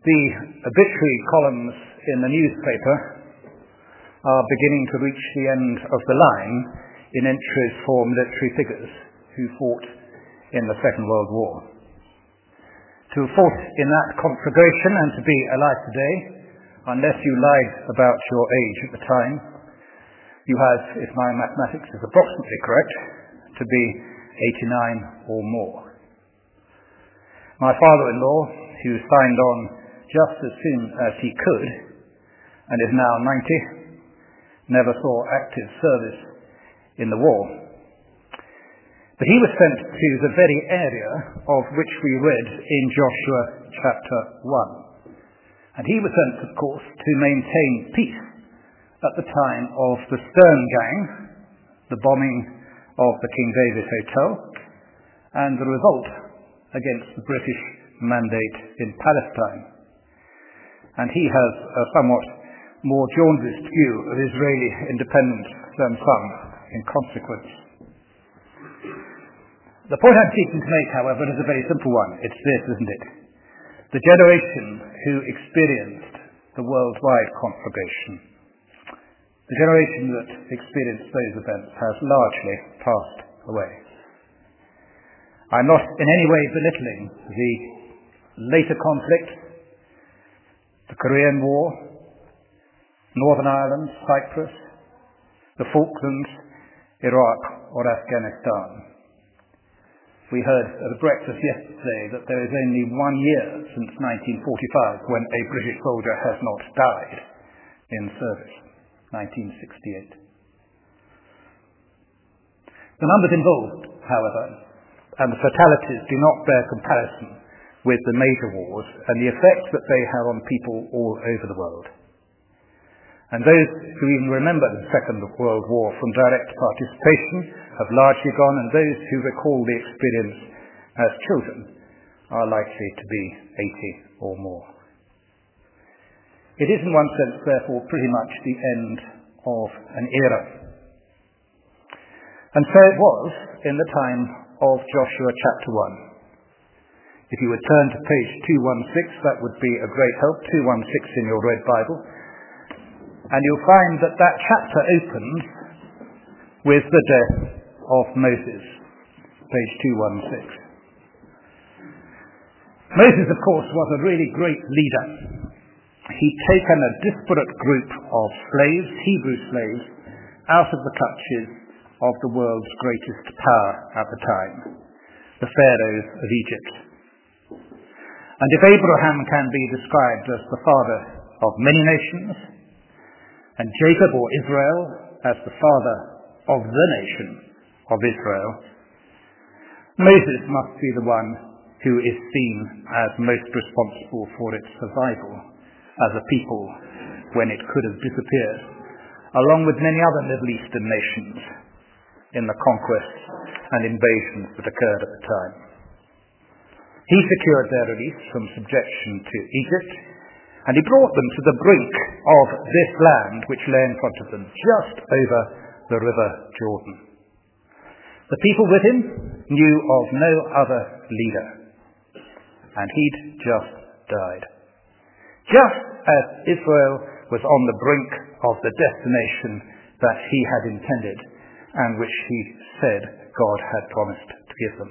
The obituary columns in the newspaper are beginning to reach the end of the line in entries for military figures who fought in the Second World War. To have fought in that conflagration and to be alive today, unless you lied about your age at the time, you have, if my mathematics is approximately correct, to be 89 or more. My father-in-law, who signed on just as soon as he could, and is now 90, never saw active service in the war. But he was sent to the very area of which we read in Joshua chapter 1. And he was sent, of course, to maintain peace at the time of the Stern Gang, the bombing of the King David Hotel, and the revolt against the British mandate in Palestine. And he has a somewhat more jaundiced view of Israeli independence than some, in consequence. The point I'm seeking to make, however, is a very simple one. It's this, isn't it? The generation who experienced the worldwide conflagration, the generation that experienced those events has largely passed away. I'm not in any way belittling the later conflict, the Korean War, Northern Ireland, Cyprus, the Falklands, Iraq, or Afghanistan. We heard at a breakfast yesterday that there is only 1 year since 1945 when a British soldier has not died in service, 1968. The numbers involved, however, and the fatalities do not bear comparison with the major wars and the effect that they have on people all over the world. And those who even remember the Second World War from direct participation have largely gone, and those who recall the experience as children are likely to be 80 or more. It is in one sense, therefore, pretty much the end of an era. And so it was in the time of Joshua chapter 1. If you would turn to page 216, that would be a great help, 216 in your red Bible. And you'll find that that chapter opens with the death of Moses, page 216. Moses, of course, was a really great leader. He'd taken a disparate group of slaves, Hebrew slaves, out of the clutches of the world's greatest power at the time, the pharaohs of Egypt. And if Abraham can be described as the father of many nations, and Jacob or Israel as the father of the nation of Israel, Moses must be the one who is seen as most responsible for its survival as a people when it could have disappeared, along with many other Middle Eastern nations in the conquests and invasions that occurred at the time. He secured their release from subjection to Egypt, and he brought them to the brink of this land which lay in front of them, just over the river Jordan. The people with him knew of no other leader, and he'd just died. Just as Israel was on the brink of the destination that he had intended, and which he said God had promised to give them.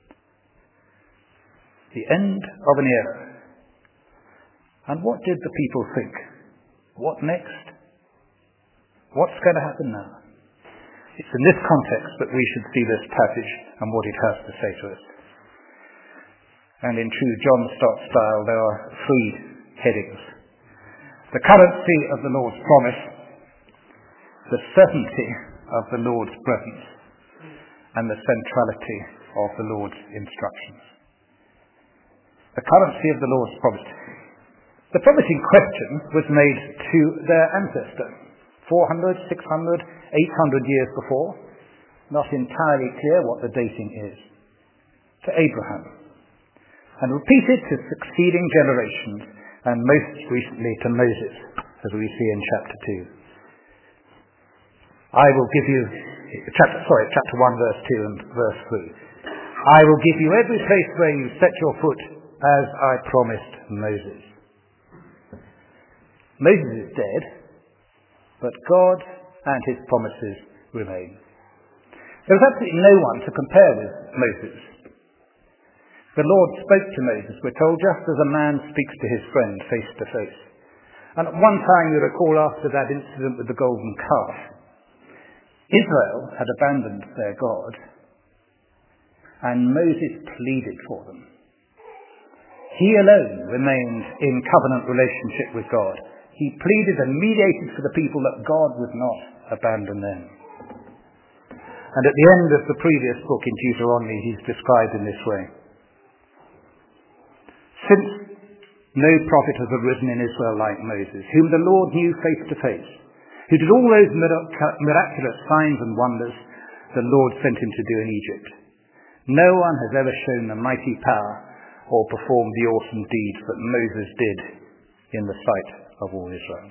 The end of an era. And what did the people think? What next? What's going to happen now? It's in this context that we should see this passage and what it has to say to us. And in true John Stott style, there are 3 headings. The currency of the Lord's promise, the certainty of the Lord's presence, and the centrality of the Lord's instructions. The currency of the Lord's promise. The promise in question was made to their ancestor 400, 600, 800 years before. Not entirely clear what the dating is. To Abraham. And repeated to succeeding generations, and most recently to Moses, as we see in chapter 2. I will give you, chapter 1, verse 2 and verse 3. I will give you every place where you set your foot, as I promised Moses. Moses is dead, but God and his promises remain. There was absolutely no one to compare with Moses. The Lord spoke to Moses, we're told, just as a man speaks to his friend face to face. And at one time, you recall, after that incident with the golden calf, Israel had abandoned their God, and Moses pleaded for them. He alone remained in covenant relationship with God. He pleaded and mediated for the people that God would not abandon them. And at the end of the previous book in Deuteronomy, he's described in this way. Since no prophet has arisen in Israel like Moses, whom the Lord knew face to face, who did all those miraculous signs and wonders the Lord sent him to do in Egypt. No one has ever shown the mighty power or performed the awesome deeds that Moses did in the sight of all Israel.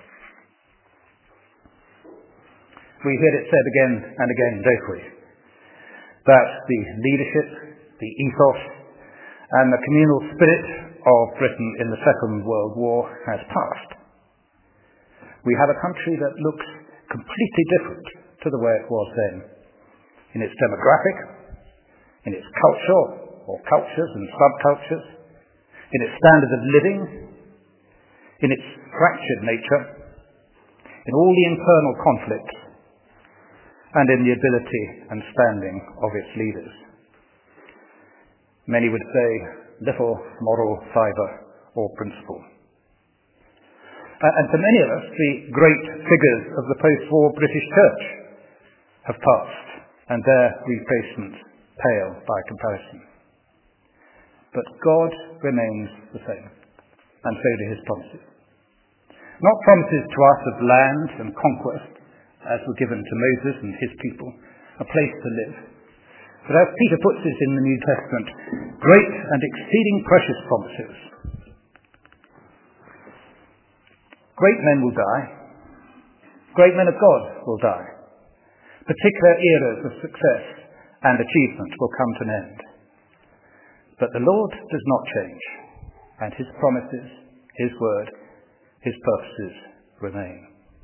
We heard it said again and again, don't we, that the leadership, the ethos, and the communal spirit of Britain in the Second World War has passed. We have a country that looks completely different to the way it was then, in its demographic, in its culture or cultures and subcultures, in its standard of living, in its fractured nature, in all the internal conflicts, and in the ability and standing of its leaders. Many would say little moral fibre or principle. And to many of us, the great figures of the post-war British Church have passed, and their replacements pale by comparison. But God remains the same, and so do his promises. Not promises to us of land and conquest, as were given to Moses and his people, a place to live. But as Peter puts it in the New Testament, great and exceeding precious promises. Great men will die. Great men of God will die. Particular eras of success and achievement will come to an end. But the Lord does not change, and his promises, his word, his purposes remain.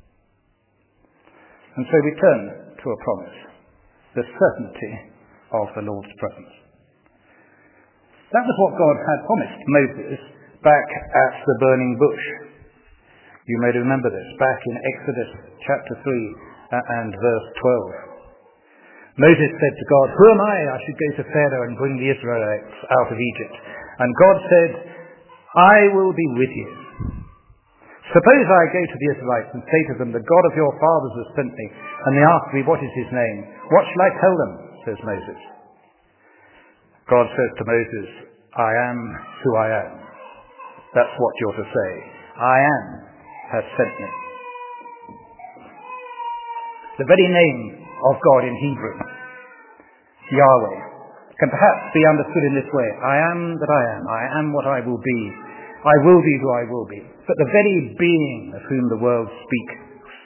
And so we turn to a promise, the certainty of the Lord's presence. That was what God had promised Moses back at the burning bush. You may remember this, back in Exodus chapter 3 and verse 12. Moses said to God, "Who am I should go to Pharaoh and bring the Israelites out of Egypt?" And God said, "I will be with you. Suppose I go to the Israelites and say to them, 'The God of your fathers has sent me,' and they ask me, 'What is his name?' What shall I tell them?" says Moses. God says to Moses, "I am who I am." That's what you're to say. "I am has sent me." The very name of God in Hebrew, Yahweh, can perhaps be understood in this way. I am that I am. I am what I will be. I will be who I will be. But the very being of whom the words speak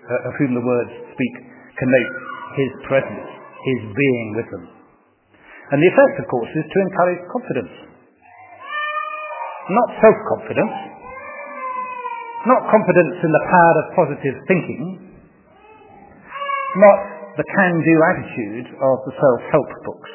connotes his presence, his being with them. And the effect, of course, is to encourage confidence. Not self-confidence. Not confidence in the power of positive thinking. Not the can-do attitude of the self-help books.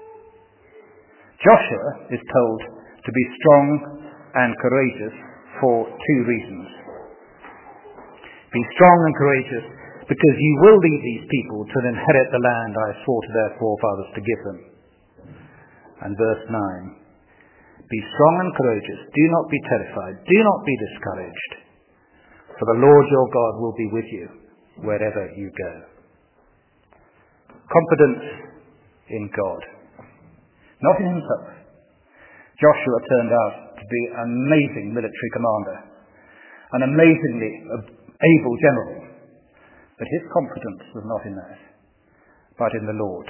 Joshua is told to be strong and courageous for two reasons. Be strong and courageous because you will lead these people to inherit the land I swore to their forefathers to give them. And verse 9, be strong and courageous, do not be terrified, do not be discouraged, for the Lord your God will be with you wherever you go. Confidence in God, not in himself. Joshua turned out to be an amazing military commander, an amazingly able general, but his confidence was not in that, but in the Lord.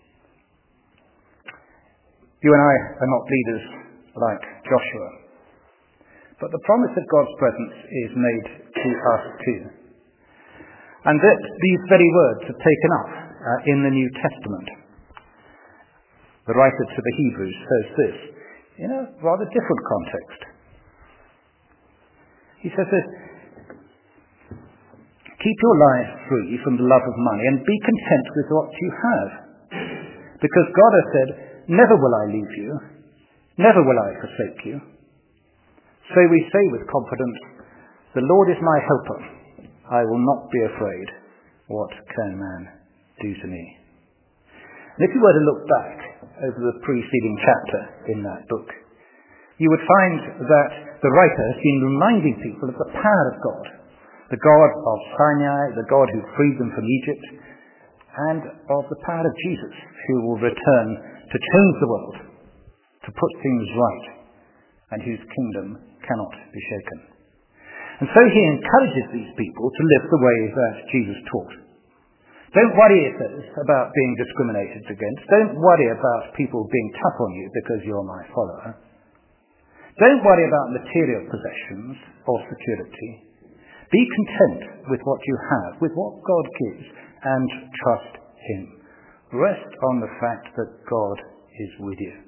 You and I are not leaders like Joshua, but the promise of God's presence is made to us too. And that these very words are taken up in the New Testament. The writer to the Hebrews says this in a rather different context. He says this, keep your lives free from the love of money and be content with what you have. Because God has said, never will I leave you, never will I forsake you. So we say with confidence, the Lord is my helper. I will not be afraid. What can man do to me? And if you were to look back over the preceding chapter in that book, you would find that the writer has been reminding people of the power of God, the God of Sinai, the God who freed them from Egypt, and of the power of Jesus, who will return to change the world, to put things right, and whose kingdom cannot be shaken. And so he encourages these people to live the way that Jesus taught. Don't worry, it says, about being discriminated against. Don't worry about people being tough on you because you're my follower. Don't worry about material possessions or security. Be content with what you have, with what God gives, and trust him. Rest on the fact that God is with you.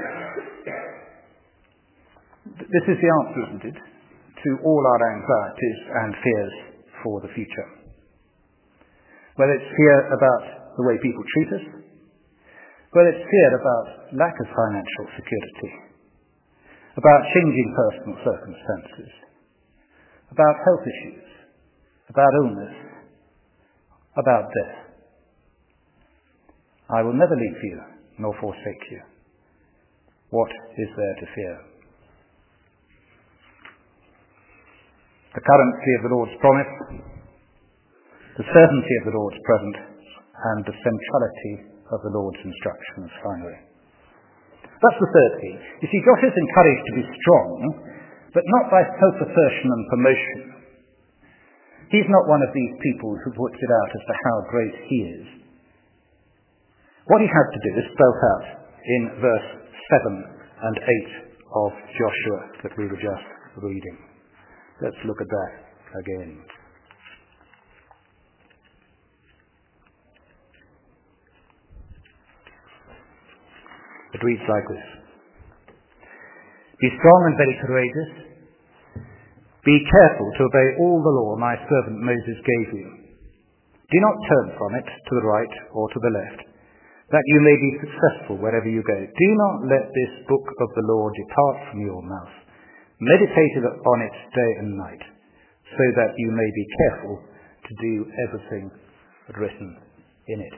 This is the answer, isn't it, to all our anxieties and fears for the future. Whether it's fear about the way people treat us, whether it's fear about lack of financial security, about changing personal circumstances, about health issues, about illness, about death. I will never leave you nor forsake you. What is there to fear? The currency of the Lord's promise, the certainty of the Lord's present, and the centrality of the Lord's instructions, finally. That's the third thing. You see, Joshua is encouraged to be strong, but not by self-assertion and promotion. He's not one of these people who puts it out as to how great he is. What he has to do is spelt out in verse 7 and 8 of Joshua that we were just reading. Let's look at that again. It reads like this. Be strong and very courageous. Be careful to obey all the law my servant Moses gave you. Do not turn from it to the right or to the left, that you may be successful wherever you go. Do not let this book of the law depart from your mouth. Meditate on it day and night, so that you may be careful to do everything written in it.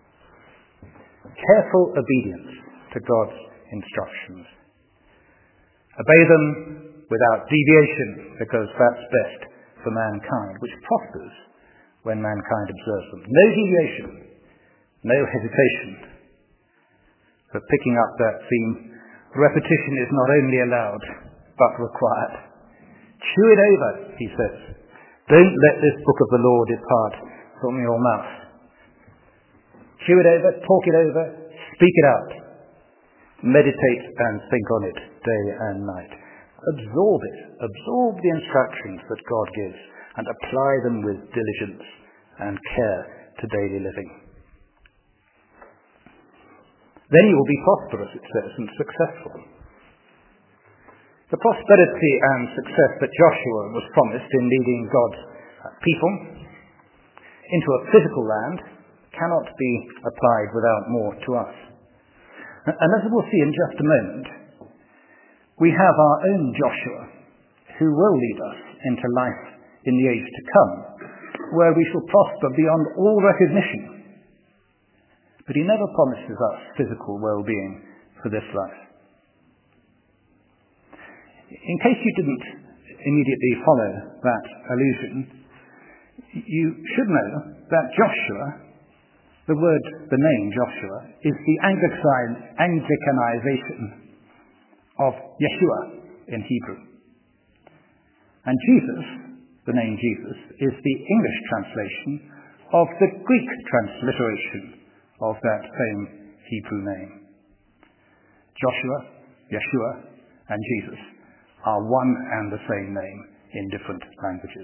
Careful obedience to God's instructions. Obey them without deviation, because that's best for mankind, which prospers when mankind observes them. No deviation, no hesitation. But picking up that theme, repetition is not only allowed, but required. Chew it over, he says. Don't let this book of the law depart from your mouth. Chew it over, talk it over, speak it out. Meditate and think on it day and night. Absorb it. Absorb the instructions that God gives and apply them with diligence and care to daily living. Then you will be prosperous, it says, and successful. The prosperity and success that Joshua was promised in leading God's people into a physical land cannot be applied without more to us. And as we'll see in just a moment, we have our own Joshua who will lead us into life in the age to come, where we shall prosper beyond all recognition. But he never promises us physical well-being for this life. In case you didn't immediately follow that allusion, you should know that Joshua, the name Joshua, is the Anglicanization of Yeshua in Hebrew. And Jesus, the name Jesus, is the English translation of the Greek transliteration of that same Hebrew name. Joshua, Yeshua, and Jesus are one and the same name in different languages.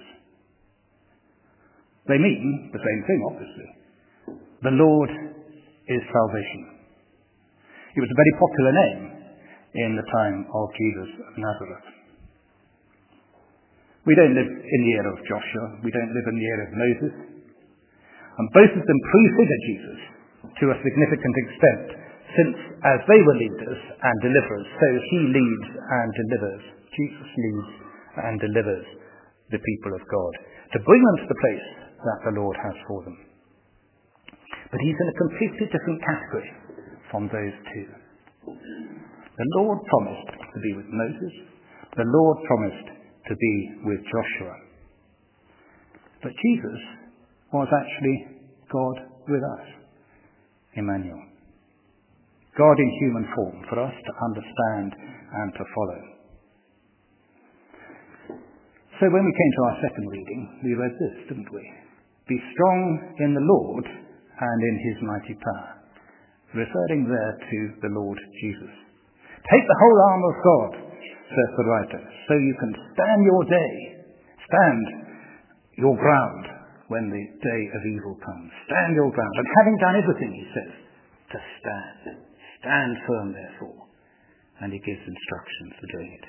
They mean the same thing, obviously. The Lord is salvation. It was a very popular name in the time of Jesus of Nazareth. We don't live in the era of Joshua. We don't live in the era of Moses. And both of them prefigure Jesus to a significant extent, since as they were leaders and deliverers, so he leads and delivers. Jesus leads and delivers the people of God to bring them to the place that the Lord has for them. But he's in a completely different category from those two. The Lord promised to be with Moses. The Lord promised to be with Joshua. But Jesus was actually God with us, Emmanuel. God in human form for us to understand and to follow. So when we came to our second reading, we read this, didn't we? Be strong in the Lord and in his mighty power. Referring there to the Lord Jesus. Take the whole armour of God, says the writer, so you can stand your ground when the day of evil comes. Stand your ground. And having done everything, he says, to stand. Stand firm, therefore. And he gives instructions for doing it.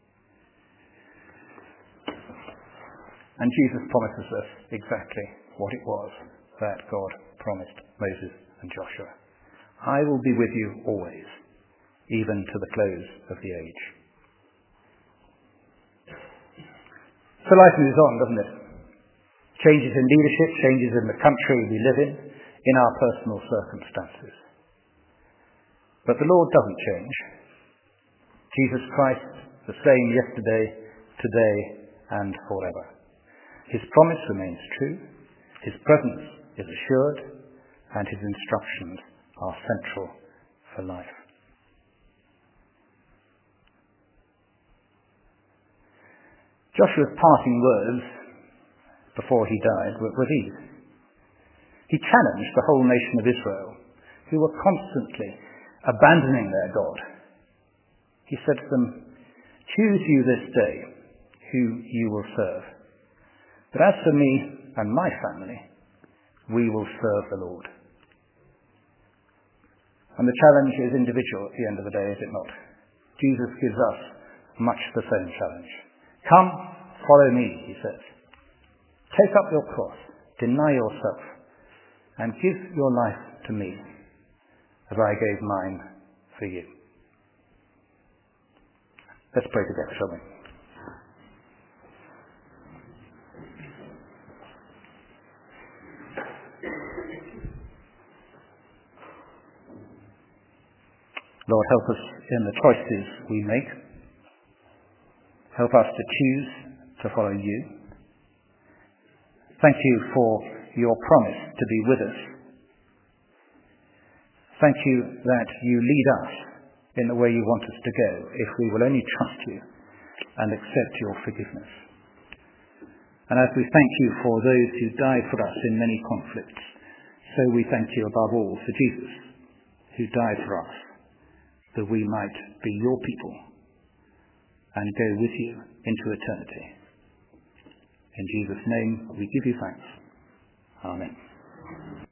And Jesus promises us exactly what it was that God promised Moses and Joshua. I will be with you always, even to the close of the age. So life moves on, doesn't it? Changes in leadership, changes in the country we live in our personal circumstances. But the Lord doesn't change. Jesus Christ, the same yesterday, today, and forever. His promise remains true, his presence is assured, and his instructions are central for life. Joshua's parting words before he died were these. He challenged the whole nation of Israel, who were constantly abandoning their God. He said to them, choose you this day who you will serve. But as for me and my family, we will serve the Lord. And the challenge is individual at the end of the day, is it not? Jesus gives us much the same challenge. Come, follow me, he says. Take up your cross, deny yourself, and give your life to me as I gave mine for you. Let's pray together, shall we? Lord, help us in the choices we make. Help us to choose to follow you. Thank you for your promise to be with us. Thank you that you lead us in the way you want us to go if we will only trust you and accept your forgiveness. And as we thank you for those who died for us in many conflicts, so we thank you above all for Jesus, who died for us, that we might be your people and go with you into eternity. In Jesus' name we give you thanks. Amen.